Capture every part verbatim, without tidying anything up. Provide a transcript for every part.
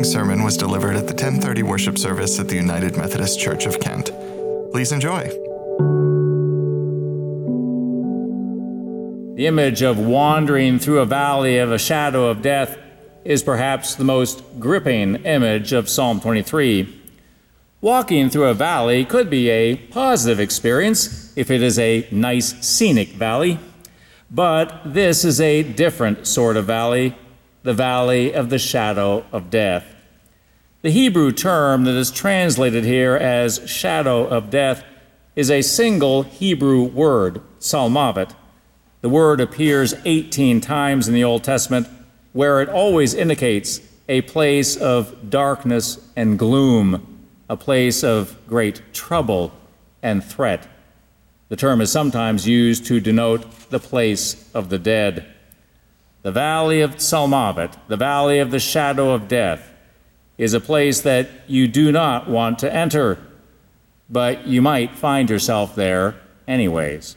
following sermon was delivered at the ten thirty worship service at the United Methodist Church of Kent. Please enjoy. The image of wandering through a valley of a shadow of death is perhaps the most gripping image of Psalm twenty-three. Walking through a valley could be a positive experience if it is a nice scenic valley, but this is a different sort of valley, the valley of the shadow of death. The Hebrew term that is translated here as shadow of death is a single Hebrew word, salmavet. The word appears eighteen times in the Old Testament, where it always indicates a place of darkness and gloom, a place of great trouble and threat. The term is sometimes used to denote the place of the dead. The valley of Salmavet, the valley of the shadow of death, is a place that you do not want to enter, but you might find yourself there anyways.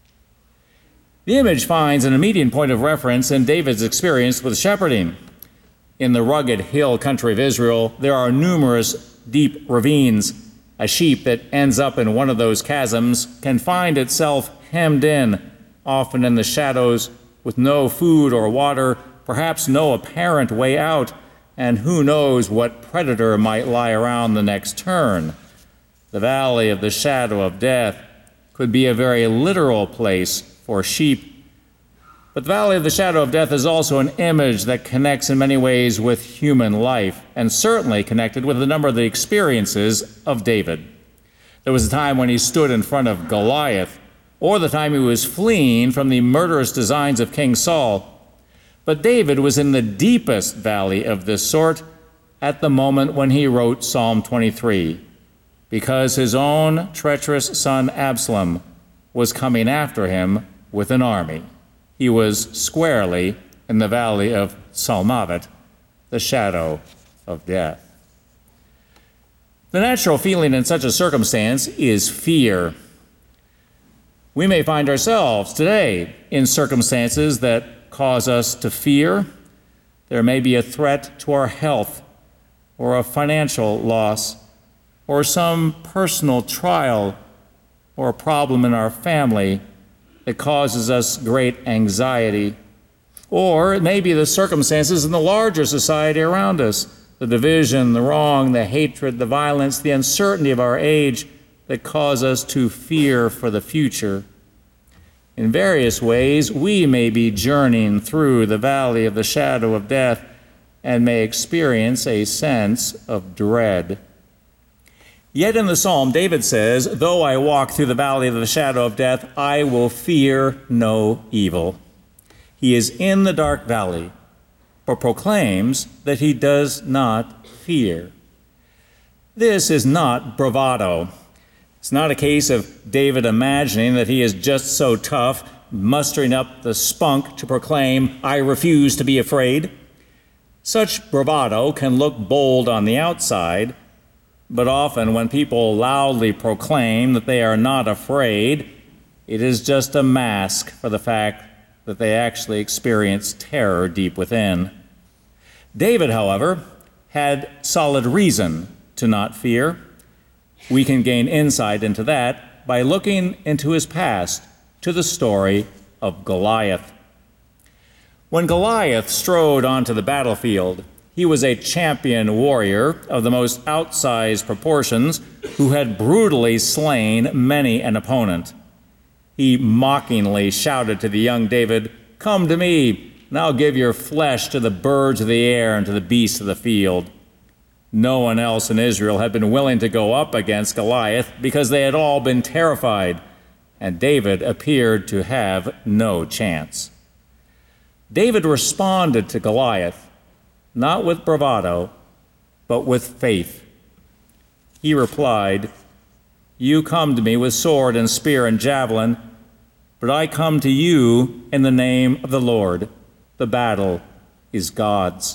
The image finds an immediate point of reference in David's experience with shepherding. In the rugged hill country of Israel, there are numerous deep ravines. A sheep that ends up in one of those chasms can find itself hemmed in, often in the shadows, with no food or water, perhaps no apparent way out, and who knows what predator might lie around the next turn. The valley of the shadow of death could be a very literal place for sheep. But the valley of the shadow of death is also an image that connects in many ways with human life, and certainly connected with a number of the experiences of David. There was a time when he stood in front of Goliath, or the time he was fleeing from the murderous designs of King Saul. But David was in the deepest valley of this sort at the moment when he wrote Psalm twenty-three, because his own treacherous son Absalom was coming after him with an army. He was squarely in the valley of Salmavet, the shadow of death. The natural feeling in such a circumstance is fear. We may find ourselves today in circumstances that cause us to fear. There may be a threat to our health, or a financial loss, or some personal trial, or a problem in our family that causes us great anxiety. Or it may be the circumstances in the larger society around us, the division, the wrong, the hatred, the violence, the uncertainty of our age that cause us to fear for the future. In various ways, we may be journeying through the valley of the shadow of death and may experience a sense of dread. Yet in the psalm, David says, "Though I walk through the valley of the shadow of death, I will fear no evil." He is in the dark valley, but proclaims that he does not fear. This is not bravado. It's not a case of David imagining that he is just so tough, mustering up the spunk to proclaim, "I refuse to be afraid." Such bravado can look bold on the outside, but often when people loudly proclaim that they are not afraid, it is just a mask for the fact that they actually experience terror deep within. David, however, had solid reason to not fear. We can gain insight into that by looking into his past, to the story of Goliath. When Goliath strode onto the battlefield, he was a champion warrior of the most outsized proportions who had brutally slain many an opponent. He mockingly shouted to the young David, "Come to me, and I'll give your flesh to the birds of the air and to the beasts of the field." No one else in Israel had been willing to go up against Goliath because they had all been terrified, and David appeared to have no chance. David responded to Goliath, not with bravado, but with faith. He replied, "You come to me with sword and spear and javelin, but I come to you in the name of the Lord. The battle is God's."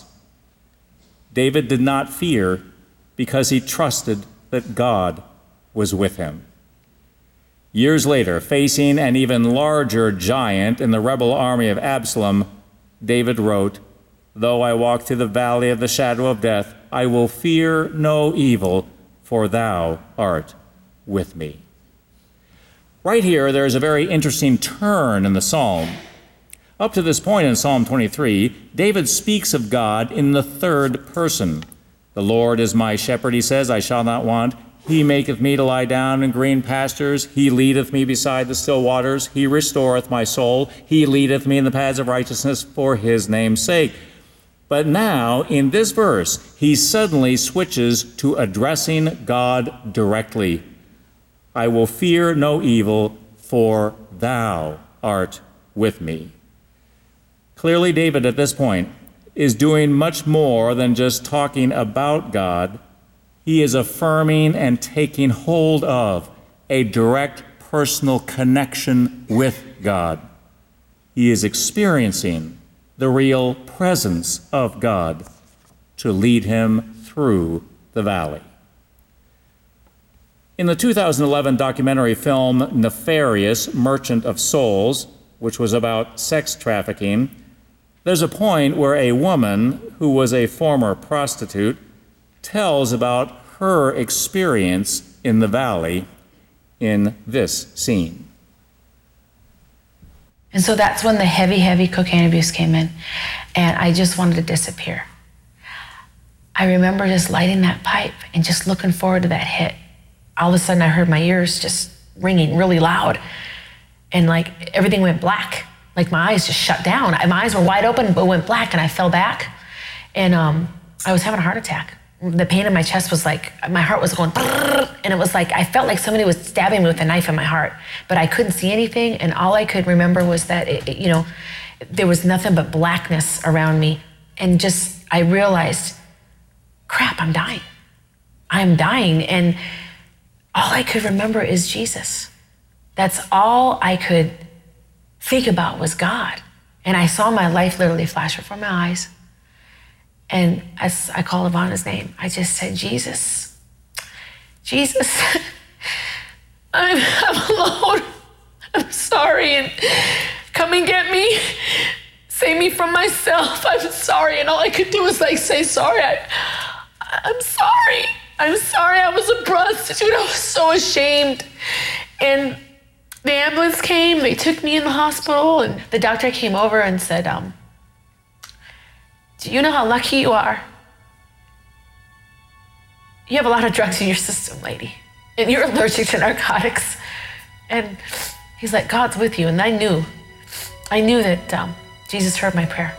David did not fear because he trusted that God was with him. Years later, facing an even larger giant in the rebel army of Absalom, David wrote, Though I walk through the valley of the shadow of death, I will fear no evil, for thou art with me. Right here, there is a very interesting turn in the psalm. Up to this point in Psalm twenty-three, David speaks of God in the third person. The Lord is my shepherd, he says, I shall not want. He maketh me to lie down in green pastures. He leadeth me beside the still waters. He restoreth my soul. He leadeth me in the paths of righteousness for his name's sake. But now, in this verse, he suddenly switches to addressing God directly. I will fear no evil, for thou art with me. Clearly, David at this point is doing much more than just talking about God. He is affirming and taking hold of a direct personal connection with God. He is experiencing the real presence of God to lead him through the valley. In the two thousand eleven documentary film Nefarious, Merchant of Souls, which was about sex trafficking, there's a point where a woman who was a former prostitute tells about her experience in the valley in this scene. And so that's when the heavy, heavy cocaine abuse came in, and I just wanted to disappear. I remember just lighting that pipe and just looking forward to that hit. All of a sudden I heard my ears just ringing really loud, and like everything went black. Like my eyes just shut down. My eyes were wide open, but went black, and I fell back, and um, I was having a heart attack. The pain in my chest was like, my heart was going, and it was like, I felt like somebody was stabbing me with a knife in my heart, but I couldn't see anything, and all I could remember was that, it, it, you know, there was nothing but blackness around me, and just, I realized, crap, I'm dying. I'm dying, and all I could remember is Jesus. That's all I could think about was God. And I saw my life literally flash before my eyes. And as I called upon his name, I just said, Jesus, Jesus, I'm, I'm alone. I'm sorry, and come and get me. Save me from myself. I'm sorry. And all I could do was like say sorry. I, I'm sorry. I'm sorry. I was a prostitute. I was so ashamed. And the ambulance came. They took me in the hospital, and the doctor came over and said, um, do you know how lucky you are? You have a lot of drugs in your system, lady, and you're allergic to narcotics. And he's like, God's with you. And I knew, I knew that um, Jesus heard my prayer.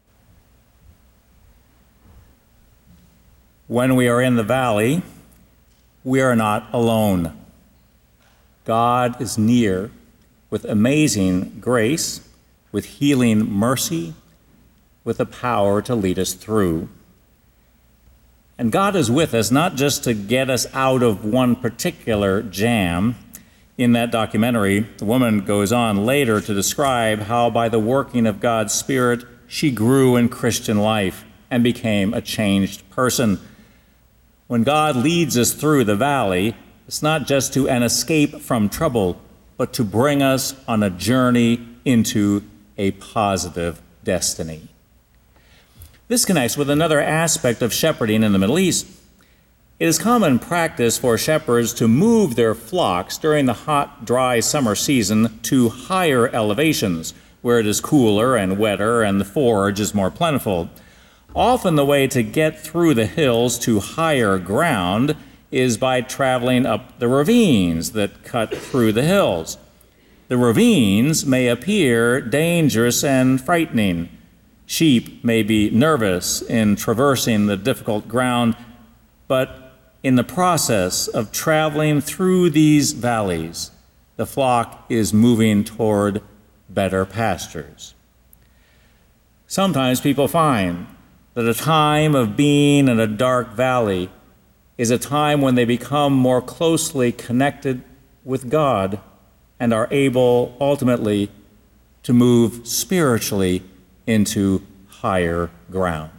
When we are in the valley, we are not alone. God is near with amazing grace, with healing mercy, with the power to lead us through. And God is with us not just to get us out of one particular jam. In that documentary, the woman goes on later to describe how by the working of God's Spirit, she grew in Christian life and became a changed person. When God leads us through the valley, it's not just to an escape from trouble, but to bring us on a journey into a positive destiny. This connects with another aspect of shepherding in the Middle East. It is common practice for shepherds to move their flocks during the hot, dry summer season to higher elevations, where it is cooler and wetter and the forage is more plentiful. Often the way to get through the hills to higher ground is by traveling up the ravines that cut through the hills. The ravines may appear dangerous and frightening. Sheep may be nervous in traversing the difficult ground, but in the process of traveling through these valleys, the flock is moving toward better pastures. Sometimes people find that a time of being in a dark valley is a time when they become more closely connected with God and are able ultimately to move spiritually into higher ground.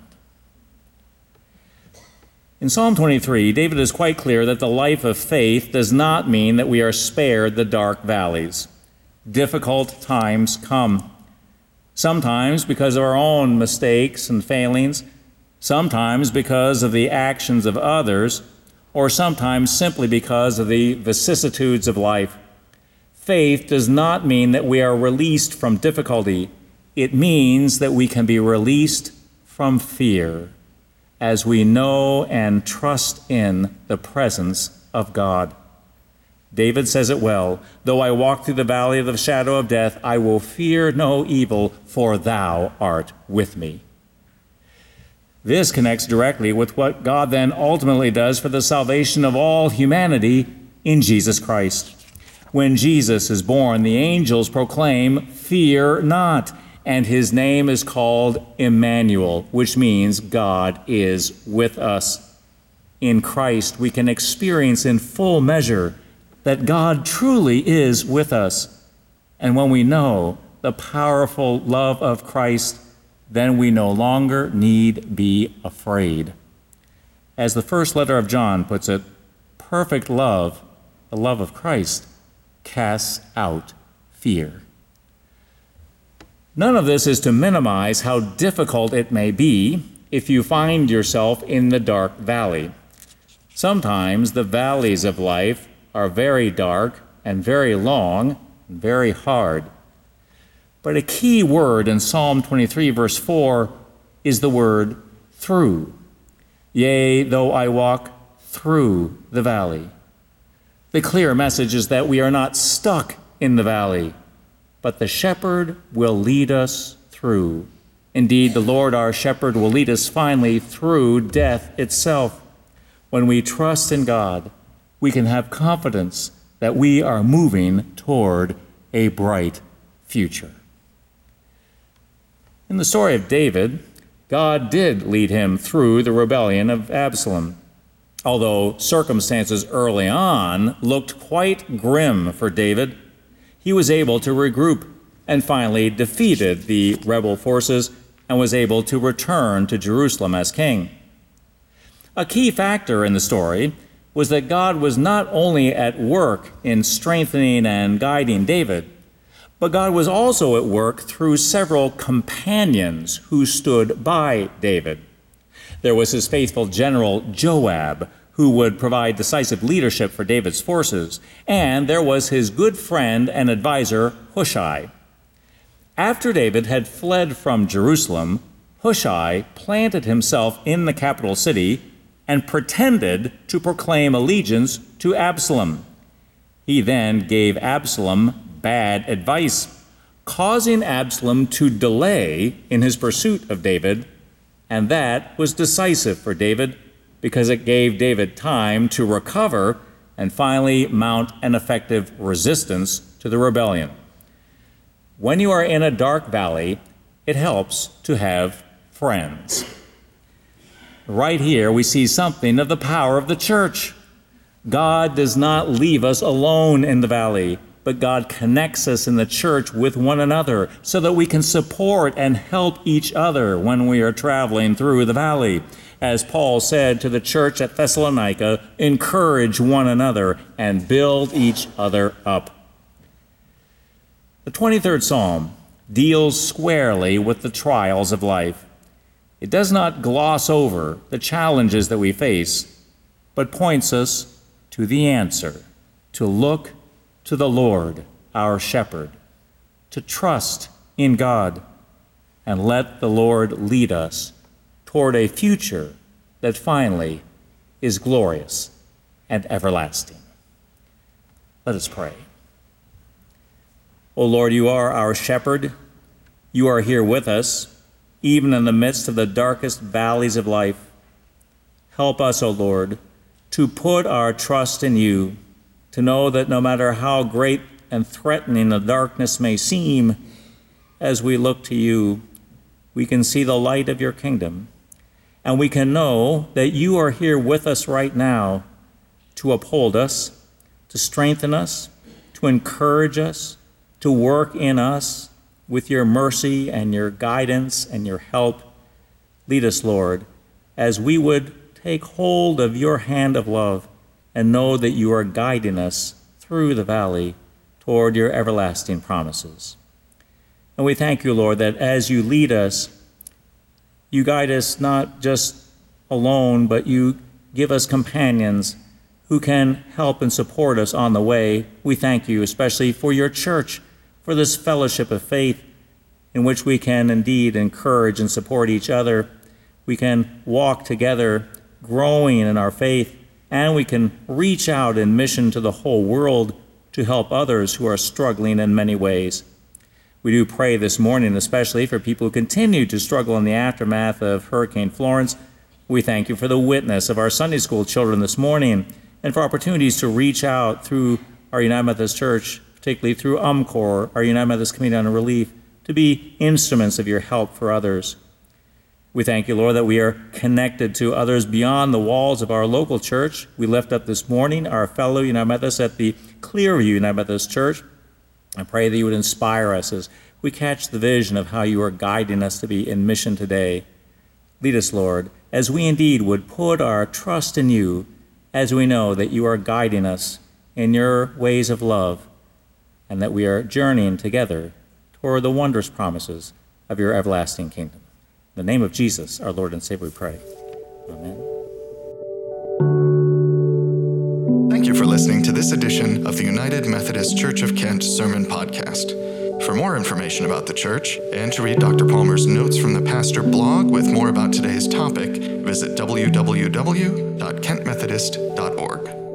In Psalm twenty-three, David is quite clear that the life of faith does not mean that we are spared the dark valleys. Difficult times come. sometimes because of our own mistakes and failings, sometimes because of the actions of others, or sometimes simply because of the vicissitudes of life. Faith does not mean that we are released from difficulty. It means that we can be released from fear as we know and trust in the presence of God. David says it well, "Though I walk through the valley of the shadow of death, I will fear no evil, for thou art with me." This connects directly with what God then ultimately does for the salvation of all humanity in Jesus Christ. When Jesus is born, the angels proclaim, "Fear not," and his name is called Emmanuel, which means God is with us. In Christ, we can experience in full measure that God truly is with us. And when we know the powerful love of Christ, then we no longer need be afraid. As the first letter of John puts it, perfect love, the love of Christ, casts out fear. None of this is to minimize how difficult it may be if you find yourself in the dark valley. Sometimes the valleys of life are very dark and very long and very hard. But a key word in Psalm twenty-three, verse four, is the word through. Yea, though I walk through the valley. The clear message is that we are not stuck in the valley, but the shepherd will lead us through. Indeed, the Lord our shepherd will lead us finally through death itself. When we trust in God, we can have confidence that we are moving toward a bright future. In the story of David, God did lead him through the rebellion of Absalom. Although circumstances early on looked quite grim for David, he was able to regroup and finally defeated the rebel forces and was able to return to Jerusalem as king. A key factor in the story was that God was not only at work in strengthening and guiding David, but God was also at work through several companions who stood by David. There was his faithful general Joab, who would provide decisive leadership for David's forces, and there was his good friend and advisor Hushai. After David had fled from Jerusalem, Hushai planted himself in the capital city and pretended to proclaim allegiance to Absalom. He then gave Absalom bad advice, causing Absalom to delay in his pursuit of David, and that was decisive for David because it gave David time to recover and finally mount an effective resistance to the rebellion. When you are in a dark valley, it helps to have friends. Right here, we see something of the power of the church. God does not leave us alone in the valley, but God connects us in the church with one another so that we can support and help each other when we are traveling through the valley. As Paul said to the church at Thessalonica, encourage one another and build each other up. The twenty-third Psalm deals squarely with the trials of life. It does not gloss over the challenges that we face, but points us to the answer, to look to the Lord, our shepherd, to trust in God, and let the Lord lead us toward a future that finally is glorious and everlasting. Let us pray. O Lord, you are our shepherd. You are here with us, even in the midst of the darkest valleys of life. Help us, O Lord, to put our trust in you, to know that no matter how great and threatening the darkness may seem, as we look to you, we can see the light of your kingdom. And we can know that you are here with us right now to uphold us, to strengthen us, to encourage us, to work in us with your mercy and your guidance and your help. Lead us, Lord, as we would take hold of your hand of love and know that you are guiding us through the valley toward your everlasting promises. And we thank you, Lord, that as you lead us, you guide us not just alone, but you give us companions who can help and support us on the way. We thank you especially for your church, for this fellowship of faith in which we can indeed encourage and support each other. We can walk together, growing in our faith, and we can reach out in mission to the whole world to help others who are struggling in many ways. We do pray this morning especially for people who continue to struggle in the aftermath of Hurricane Florence. We thank you for the witness of our Sunday school children this morning and for opportunities to reach out through our United Methodist Church, particularly through UMCOR, our United Methodist Committee on Relief, to be instruments of your help for others. We thank you, Lord, that we are connected to others beyond the walls of our local church. We lift up this morning our fellow United Methodists at the Clearview United Methodist Church. I pray that you would inspire us as we catch the vision of how you are guiding us to be in mission today. Lead us, Lord, as we indeed would put our trust in you, as we know that you are guiding us in your ways of love, and that we are journeying together toward the wondrous promises of your everlasting kingdom. In the name of Jesus, our Lord and Savior, we pray. Amen. Thank you for listening to this edition of the United Methodist Church of Kent Sermon Podcast. For more information about the church and to read Doctor Palmer's notes from the pastor blog with more about today's topic, visit w w w dot kent methodist dot org.